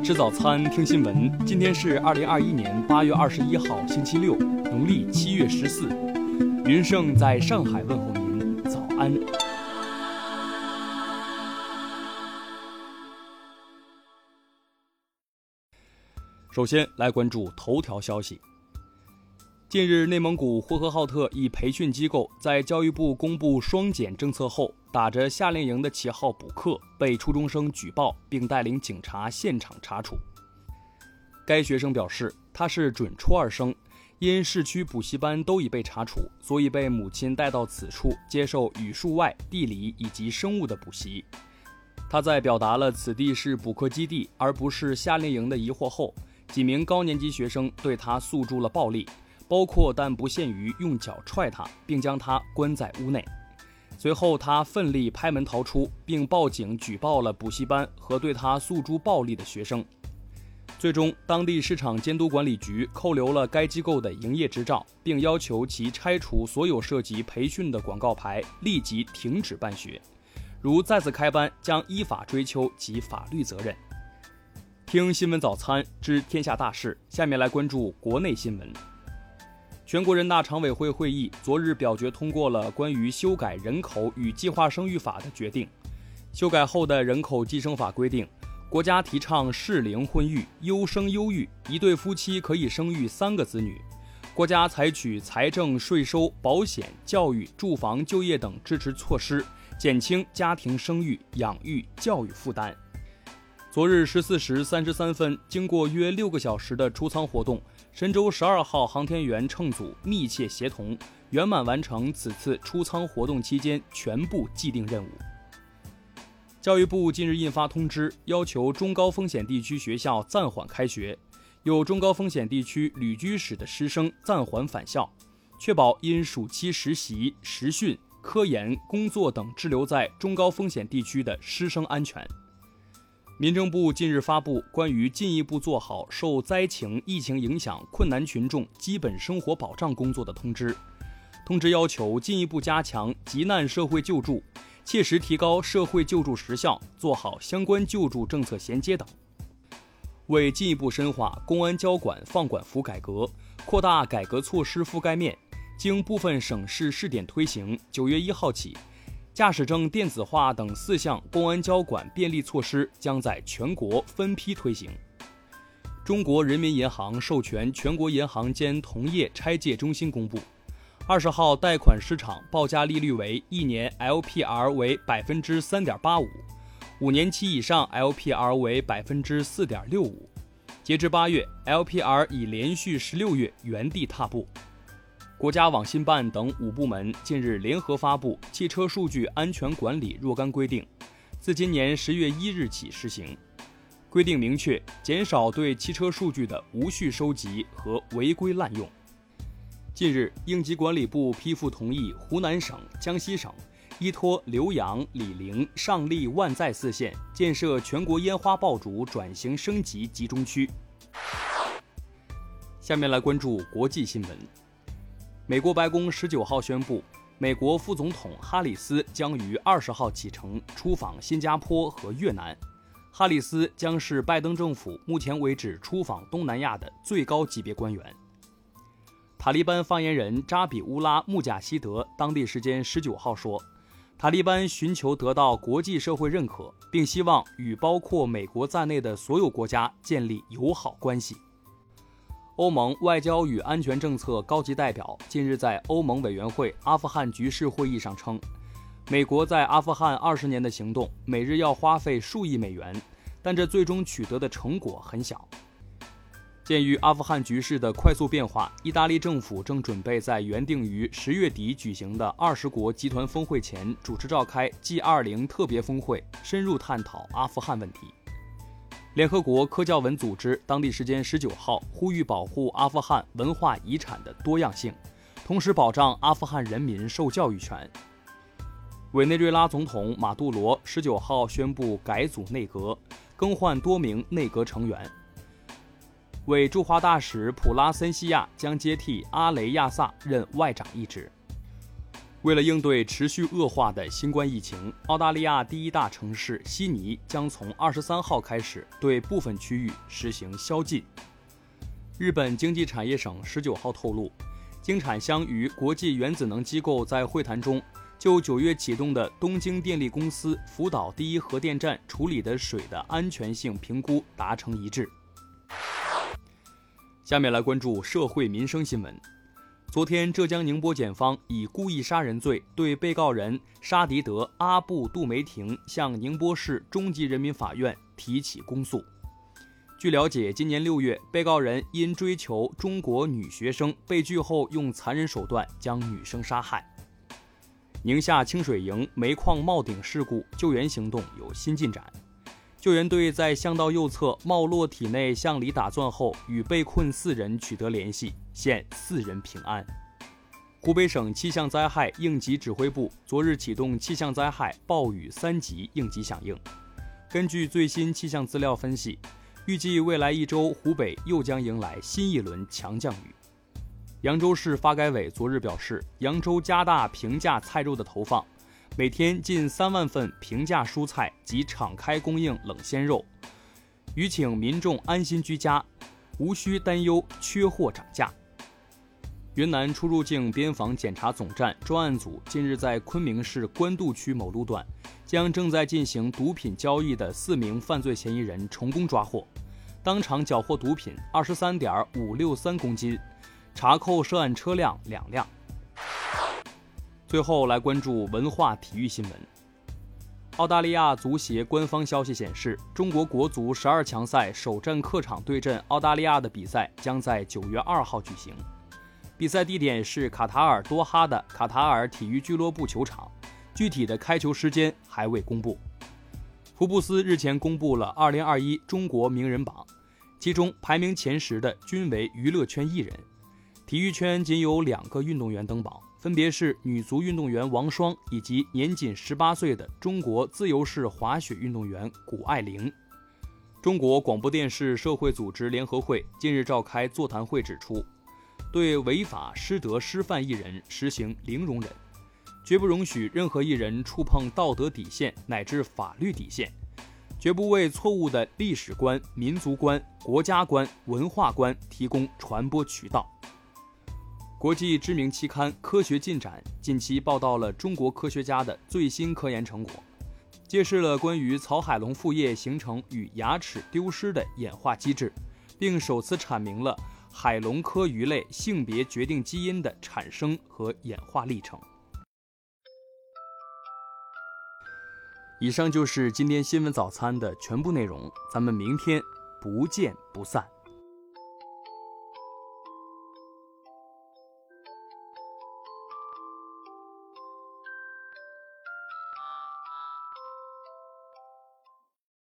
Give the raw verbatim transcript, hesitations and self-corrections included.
吃早餐，听新闻。今天是二零二一年八月二十一号，星期六，农历七月十四。云盛在上海问候您，早安。首先来关注头条消息。近日，内蒙古呼和浩特一培训机构在教育部公布双减政策后，打着夏令营的旗号补课，被初中生举报，并带领警察现场查处。该学生表示，他是准初二生，因市区补习班都已被查处，所以被母亲带到此处接受语数外、地理以及生物的补习。他在表达了此地是补课基地而不是夏令营的疑惑后，几名高年级学生对他诉诸了暴力，包括但不限于用脚踹他，并将他关在屋内。随后他奋力拍门逃出，并报警举报了补习班和对他诉诸暴力的学生。最终，当地市场监督管理局扣留了该机构的营业执照，并要求其拆除所有涉及培训的广告牌，立即停止办学。如再次开班，将依法追究其法律责任。听新闻早餐知天下大事，下面来关注国内新闻。全国人大常委会会议昨日表决通过了关于修改人口与计划生育法的决定。修改后的人口计生法规定，国家提倡适龄婚育、优生优育，一对夫妻可以生育三个子女。国家采取财政、税收、保险、教育、住房、就业等支持措施，减轻家庭生育、养育、教育负担。昨日十四时三十三分，经过约六个小时的出舱活动，神舟十二号航天员乘组密切协同，圆满完成此次出舱活动期间全部既定任务。教育部近日印发通知，要求中高风险地区学校暂缓开学，有中高风险地区旅居史的师生暂缓返校，确保因暑期实习、实训、科研、工作等滞留在中高风险地区的师生安全。民政部近日发布关于进一步做好受灾情、疫情影响困难群众基本生活保障工作的通知。通知要求进一步加强急难社会救助，切实提高社会救助时效，做好相关救助政策衔接等。为进一步深化公安交管放管服改革，扩大改革措施覆盖面，经部分省市试点推行，九月一号起，驾驶证电子化等四项公安交管便利措施将在全国分批推行。中国人民银行授权全国银行间同业拆借中心公布，二十号贷款市场报价利率为一年 L P R 为 百分之三点八五， 五年期以上 L P R 为 百分之四点六五。截至八月 L P R 已连续十六月原地踏步。国家网信办等五部门近日联合发布《汽车数据安全管理若干规定》，自今年十月一日起施行。规定明确减少对汽车数据的无序收集和违规滥用。近日，应急管理部批复同意湖南省、江西省依托浏阳、醴陵、上栗、万载四县建设全国烟花爆竹转型升级集中区。下面来关注国际新闻。美国白宫十九号宣布，美国副总统哈里斯将于二十号启程出访新加坡和越南。哈里斯将是拜登政府目前为止出访东南亚的最高级别官员。塔利班发言人扎比乌拉·穆贾希德当地时间十九号说，塔利班寻求得到国际社会认可，并希望与包括美国在内的所有国家建立友好关系。欧盟外交与安全政策高级代表近日在欧盟委员会阿富汗局势会议上称，美国在阿富汗二十年的行动每日要花费数亿美元，但这最终取得的成果很小。鉴于阿富汗局势的快速变化，意大利政府正准备在原定于十月底举行的二十国集团峰会前主持召开 G 二十 特别峰会，深入探讨阿富汗问题。联合国科教文组织当地时间十九号呼吁保护阿富汗文化遗产的多样性，同时保障阿富汗人民受教育权。委内瑞拉总统马杜罗十九号宣布改组内阁，更换多名内阁成员。委驻华大使普拉森西亚将接替阿雷亚萨任外长一职。 为了应对持续恶化的新冠疫情，澳大利亚第一大城市悉尼将从二十三号开始对部分区域实行宵禁。日本经济产业省十九号透露，经产相与国际原子能机构在会谈中，就九月启动的东京电力公司福岛第一核电站处理的水的安全性评估达成一致。下面来关注社会民生新闻。昨天，浙江宁波检方以故意杀人罪对被告人沙迪德·阿布杜梅廷向宁波市中级人民法院提起公诉。据了解，今年六月，被告人因追求中国女学生被拒后，用残忍手段将女生杀害。宁夏清水营煤矿冒顶事故救援行动有新进展，救援队在巷道右侧冒落体内向里打钻后，与被困四人取得联系，现四人平安。湖北省气象灾害应急指挥部昨日启动气象灾害暴雨三级应急响应。根据最新气象资料分析，预计未来一周湖北又将迎来新一轮强降雨。扬州市发改委昨日表示，扬州加大平价菜肉的投放，每天近三万份平价蔬菜及敞开供应冷鲜肉，吁请民众安心居家，无需担忧缺货涨价。云南出入境边防检查总站专案组近日在昆明市官渡区某路段，将正在进行毒品交易的四名犯罪嫌疑人成功抓获，当场缴获毒品二十三点五六三公斤，查扣涉案车辆两辆。最后来关注文化体育新闻。澳大利亚足协官方消息显示，中国国足十二强赛首战客场对阵澳大利亚的比赛将在九月二号举行。比赛地点是卡塔尔多哈的卡塔尔体育俱乐部球场，具体的开球时间还未公布。福布斯日前公布了二零二一中国名人榜，其中排名前十的均为娱乐圈艺人，体育圈仅有两个运动员登榜，分别是女足运动员王霜以及年仅十八岁的中国自由式滑雪运动员谷爱凌。中国广播电视社会组织联合会近日召开座谈会指出，对违法失德失范艺人实行零容忍，绝不容许任何艺人触碰道德底线乃至法律底线，绝不为错误的历史观、民族观、国家观、文化观提供传播渠道。国际知名期刊《科学进展》近期报道了中国科学家的最新科研成果，揭示了关于草海龙腹叶形成与牙齿丢失的演化机制，并首次阐明了海龙科鱼类性别决定基因的产生和演化历程。以上就是今天新闻早餐的全部内容，咱们明天不见不散。